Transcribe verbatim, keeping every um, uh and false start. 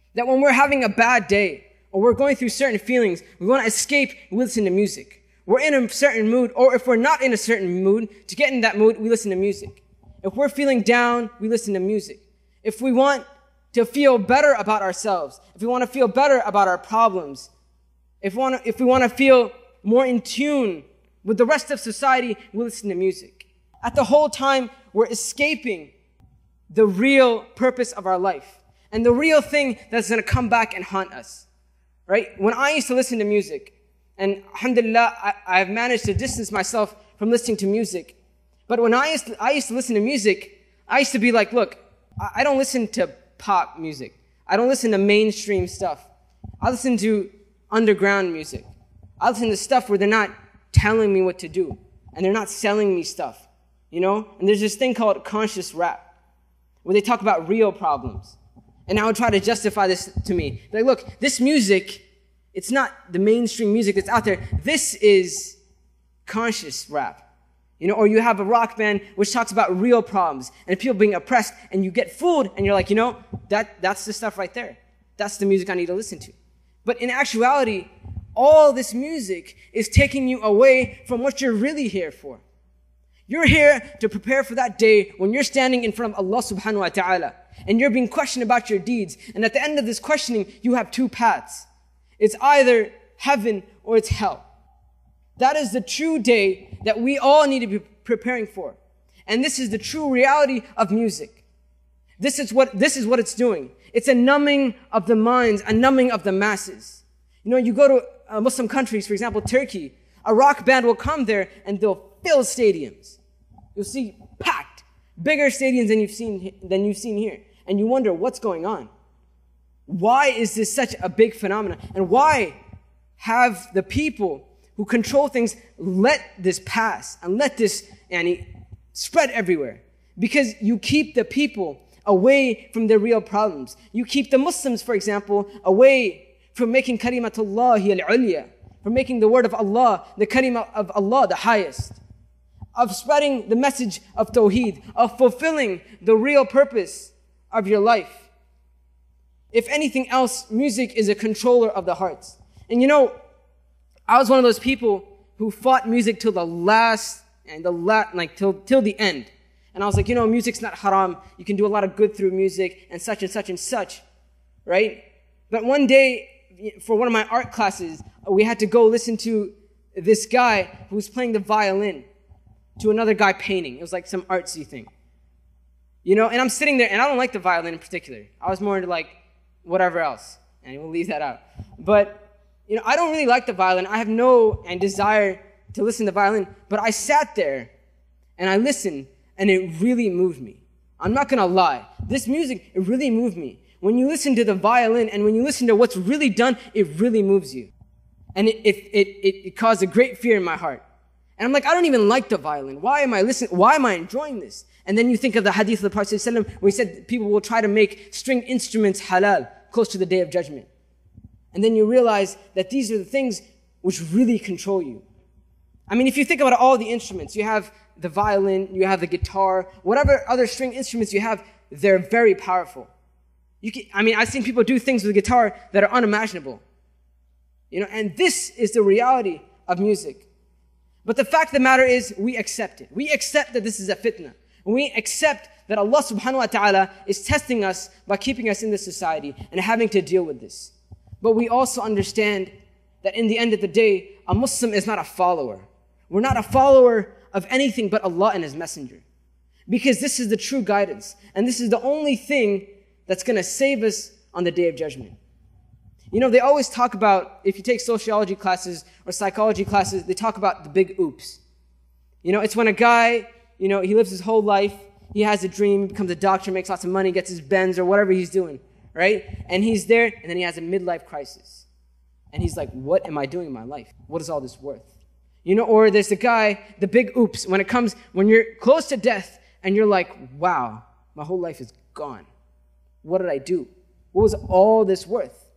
That when we're having a bad day, or we're going through certain feelings, we want to escape, we listen to music. We're in a certain mood, or if we're not in a certain mood, to get in that mood, we listen to music. If we're feeling down, we listen to music. If we want to feel better about ourselves, if we want to feel better about our problems, if we want to, if we want to feel more in tune with the rest of society, we listen to music. At the whole time, we're escaping the real purpose of our life and the real thing that's going to come back and haunt us. Right? When I used to listen to music, and alhamdulillah, I, I've managed to distance myself from listening to music. But when I used to, I used to listen to music, I used to be like, look, I, I don't listen to pop music. I don't listen to mainstream stuff. I listen to underground music. I listen to stuff where they're not telling me what to do, and they're not selling me stuff, you know? And there's this thing called conscious rap, where they talk about real problems. And I would try to justify this to me. Like, look, this music, it's not the mainstream music that's out there. This is conscious rap. You know, or you have a rock band which talks about real problems and people being oppressed, and you get fooled and you're like, you know, that, that's the stuff right there. That's the music I need to listen to. But in actuality, all this music is taking you away from what you're really here for. You're here to prepare for that day when you're standing in front of Allah subhanahu wa ta'ala and you're being questioned about your deeds. And at the end of this questioning, you have two paths. It's either heaven or it's hell. That is the true day that we all need to be preparing for. And this is the true reality of music. This is what, this is what it's doing. It's a numbing of the minds, a numbing of the masses. You know, you go to uh, Muslim countries, for example, Turkey, a rock band will come there and they'll fill stadiums. You'll see packed, bigger stadiums than you've seen, than you've seen here. And you wonder what's going on. Why is this such a big phenomenon? And why have the people who control things let this pass and let this yani, spread everywhere? Because you keep the people away from their real problems. You keep the Muslims, for example, away from making kalimatullahi al-ulya, from making the word of Allah, the kalima of Allah, the highest, of spreading the message of Tawheed, of fulfilling the real purpose of your life. If anything else, music is a controller of the hearts. And you know, I was one of those people who fought music till the last, and the la- like till, till the end. And I was like, you know, music's not haram. You can do a lot of good through music and such and such and such, right? But one day, for one of my art classes, we had to go listen to this guy who was playing the violin to another guy painting. It was like some artsy thing. You know, and I'm sitting there, and I don't like the violin in particular. I was more into like whatever else, and we'll leave that out. But, you know, I don't really like the violin. I have no and desire to listen to violin, but I sat there, and I listened, and it really moved me. I'm not gonna lie. This music, it really moved me. When you listen to the violin, and when you listen to what's really done, it really moves you. And it, it, it, it, it caused a great fear in my heart. And I'm like, I don't even like the violin. Why am I listening? Why am I enjoying this? And then you think of the hadith of the Prophet ﷺ where he said people will try to make string instruments halal close to the Day of Judgment. And then you realize that these are the things which really control you. I mean, if you think about all the instruments, you have the violin, you have the guitar, whatever other string instruments you have, they're very powerful. You can, I mean, I've seen people do things with the guitar that are unimaginable. You know, and this is the reality of music. But the fact of the matter is, we accept it. We accept that this is a fitna. We accept that Allah subhanahu wa ta'ala is testing us by keeping us in this society and having to deal with this. But we also understand that in the end of the day, a Muslim is not a follower. We're not a follower of anything but Allah and His Messenger. Because this is the true guidance. And this is the only thing that's going to save us on the Day of Judgment. You know, they always talk about, if you take sociology classes or psychology classes, they talk about the big oops. You know, it's when a guy, you know, he lives his whole life, he has a dream, becomes a doctor, makes lots of money, gets his Benz or whatever he's doing, right? And he's there, and then he has a midlife crisis. And he's like, what am I doing in my life? What is all this worth? You know, or there's the guy, the big oops, when it comes, when you're close to death, and you're like, wow, my whole life is gone. What did I do? What was all this worth?